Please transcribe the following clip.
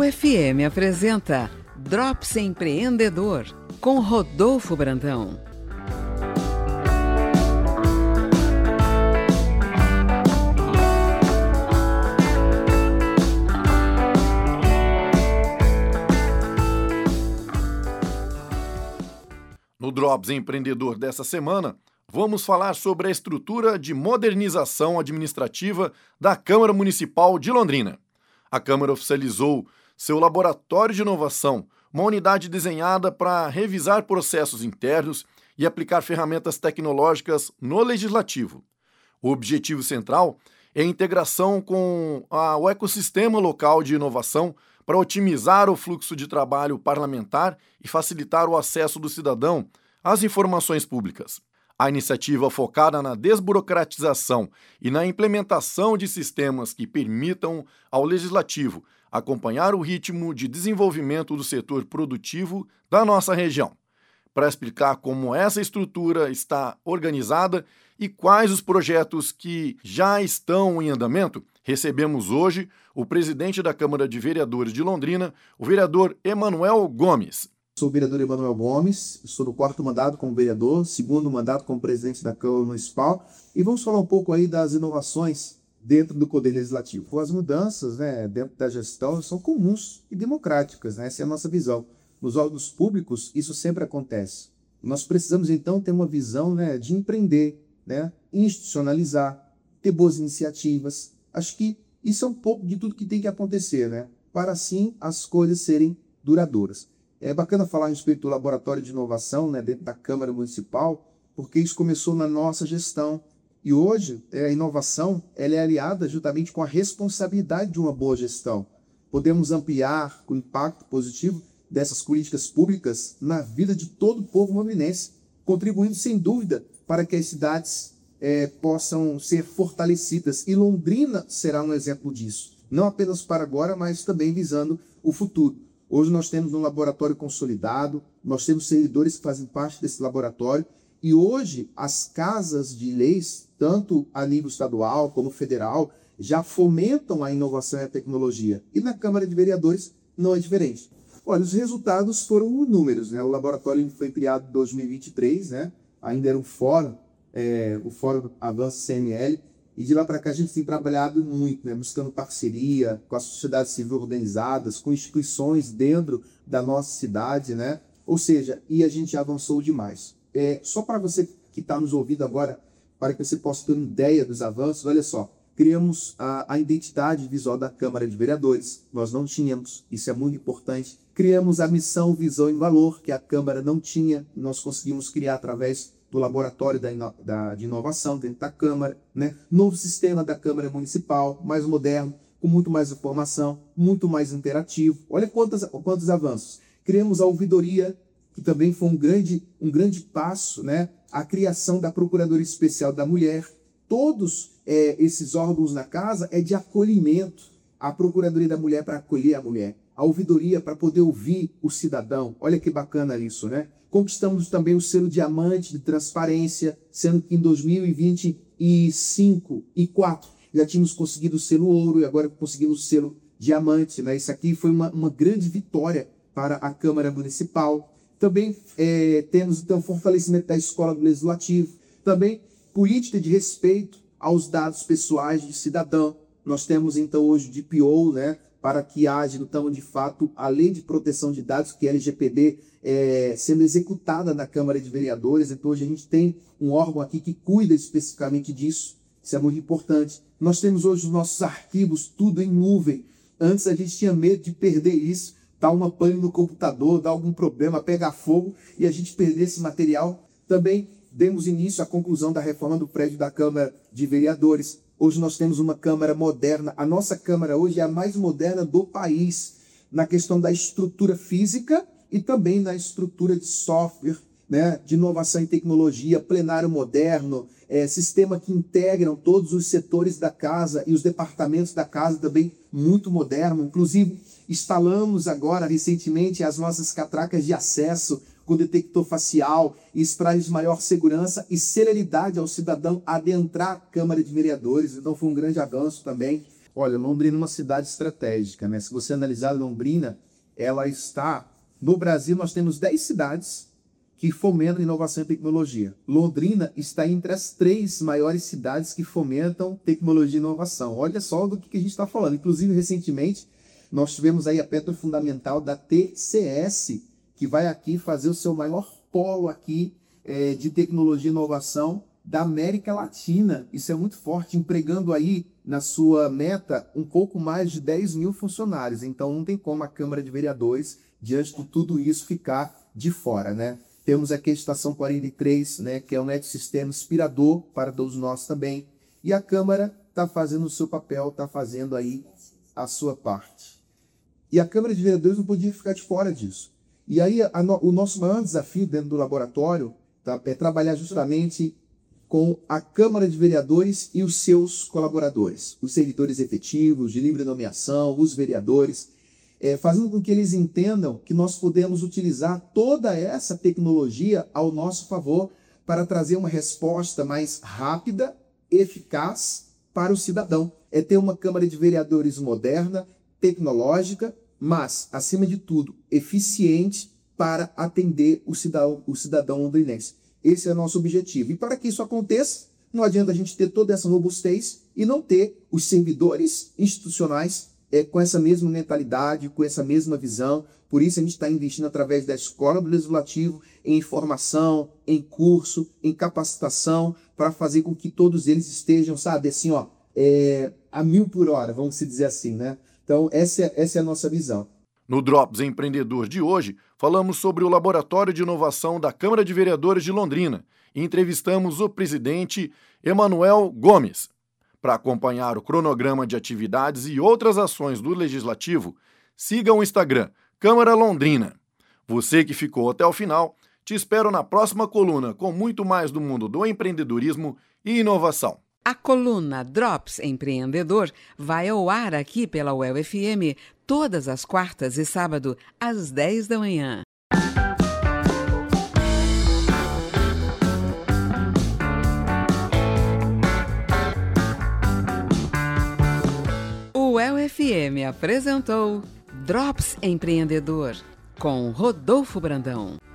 UFM apresenta Drops Empreendedor, com Rodolfo Brandão. No Drops Empreendedor dessa semana, vamos falar sobre a estrutura de modernização administrativa da Câmara Municipal de Londrina. A Câmara oficializou seu laboratório de inovação, uma unidade desenhada para revisar processos internos e aplicar ferramentas tecnológicas no Legislativo. O objetivo central é a integração com o ecossistema local de inovação para otimizar o fluxo de trabalho parlamentar e facilitar o acesso do cidadão às informações públicas. A iniciativa focada na desburocratização e na implementação de sistemas que permitam ao Legislativo acompanhar o ritmo de desenvolvimento do setor produtivo da nossa região. Para explicar como essa estrutura está organizada e quais os projetos que já estão em andamento, recebemos hoje o presidente da Câmara de Vereadores de Londrina, o vereador Emanuel Gomes. Sou o vereador Emanuel Gomes, estou no 4º mandato como vereador, 2º mandato como presidente da Câmara Municipal, e vamos falar um pouco aí das inovações dentro do Poder Legislativo. As mudanças, dentro da gestão são comuns e democráticas, essa é a nossa visão. Nos órgãos públicos, isso sempre acontece. Nós precisamos, então, ter uma visão de empreender, institucionalizar, ter boas iniciativas. Acho que isso é um pouco de tudo que tem que acontecer, para assim as coisas serem duradouras. É bacana falar a respeito do laboratório de inovação dentro da Câmara Municipal, porque isso começou na nossa gestão. E hoje, a inovação ela é aliada juntamente com a responsabilidade de uma boa gestão. Podemos ampliar o impacto positivo dessas políticas públicas na vida de todo o povo londrinense, contribuindo sem dúvida para que as cidades possam ser fortalecidas. E Londrina será um exemplo disso, não apenas para agora, mas também visando o futuro. Hoje nós temos um laboratório consolidado, nós temos servidores que fazem parte desse laboratório, e hoje as casas de leis, tanto a nível estadual como federal, já fomentam a inovação e a tecnologia. E na Câmara de Vereadores não é diferente. Olha, os resultados foram inúmeros. O laboratório foi criado em 2023, ainda era um fórum, o Fórum Avanço CML, e de lá para cá a gente tem trabalhado muito, buscando parceria com a sociedade civil organizadas, com instituições dentro da nossa cidade, Ou seja, e a gente avançou demais. Só para você que está nos ouvindo agora, para que você possa ter uma ideia dos avanços, olha só, criamos a identidade visual da Câmara de Vereadores, nós não tínhamos, isso é muito importante. Criamos a missão, visão e valor, que a Câmara não tinha, nós conseguimos criar através do laboratório de inovação dentro da Câmara, Novo sistema da Câmara Municipal, mais moderno, com muito mais informação, muito mais interativo. Olha quantos avanços. Criamos a ouvidoria, que também foi um grande passo, a criação da Procuradoria Especial da Mulher. Todos esses órgãos na casa é de acolhimento. A Procuradoria da Mulher para acolher a mulher. A ouvidoria para poder ouvir o cidadão. Olha que bacana isso, Conquistamos também o selo diamante de transparência, sendo que em 2025 e 2024 já tínhamos conseguido o selo ouro e agora conseguimos o selo diamante. Isso aqui foi uma grande vitória para a Câmara Municipal. Também temos então fortalecimento da escola do Legislativo. Também política de respeito aos dados pessoais de cidadão. Nós temos então hoje o DPO, para que haja então de fato a lei de proteção de dados, que é a LGPD, sendo executada na Câmara de Vereadores. Então hoje a gente tem um órgão aqui que cuida especificamente disso. Isso é muito importante. Nós temos hoje os nossos arquivos tudo em nuvem. Antes a gente tinha medo de perder isso, dar uma pane no computador, dar algum problema, pegar fogo e a gente perder esse material. Também demos início à conclusão da reforma do prédio da Câmara de Vereadores. Hoje nós temos uma Câmara moderna. A nossa Câmara hoje é a mais moderna do país, na questão da estrutura física e também na estrutura de software, de inovação e tecnologia, plenário moderno, sistema que integram todos os setores da casa e os departamentos da casa também muito moderno. Inclusive, instalamos agora, recentemente, as nossas catracas de acesso com detector facial, isso traz maior segurança e celeridade ao cidadão adentrar a Câmara de Vereadores. Então foi um grande avanço também. Olha, Londrina é uma cidade estratégica, né? Se você analisar Londrina, ela está... No Brasil, nós temos 10 cidades que fomentam inovação e tecnologia. Londrina está entre as 3 maiores cidades que fomentam tecnologia e inovação. Olha só do que a gente está falando. Inclusive, recentemente, nós tivemos aí a Petro Fundamental da TCS, que vai aqui fazer o seu maior polo aqui de tecnologia e inovação da América Latina. Isso é muito forte, empregando aí na sua meta um pouco mais de 10 mil funcionários. Então não tem como a Câmara de Vereadores, diante de tudo isso, ficar de fora, né? Temos aqui a Estação 43, né, que é um ecossistema inspirador para todos nós também. E a Câmara está fazendo o seu papel, está fazendo aí a sua parte. E a Câmara de Vereadores não podia ficar de fora disso. E aí o nosso maior desafio dentro do laboratório, tá, é trabalhar justamente com a Câmara de Vereadores e os seus colaboradores, os servidores efetivos, de livre nomeação, os vereadores, fazendo com que eles entendam que nós podemos utilizar toda essa tecnologia ao nosso favor para trazer uma resposta mais rápida, eficaz para o cidadão. É ter uma Câmara de Vereadores moderna, tecnológica, mas, acima de tudo, eficiente para atender o cidadão londrinense. Esse é o nosso objetivo. E para que isso aconteça, não adianta a gente ter toda essa robustez e não ter os servidores institucionais com essa mesma mentalidade, com essa mesma visão. Por isso a gente está investindo através da Escola do Legislativo em formação, em curso, em capacitação, para fazer com que todos eles estejam, sabe, assim, ó, a 1000 por hora, vamos dizer assim, né? Então essa é a nossa visão. No Drops Empreendedor de hoje, falamos sobre o Laboratório de Inovação da Câmara de Vereadores de Londrina e entrevistamos o presidente Emanuel Gomes. Para acompanhar o cronograma de atividades e outras ações do Legislativo, siga o Instagram Câmara Londrina. Você que ficou até o final, te espero na próxima coluna com muito mais do mundo do empreendedorismo e inovação. A coluna Drops Empreendedor vai ao ar aqui pela UEL-FM todas as quartas e sábado, às 10 da manhã. O UEL-FM apresentou Drops Empreendedor, com Rodolfo Brandão.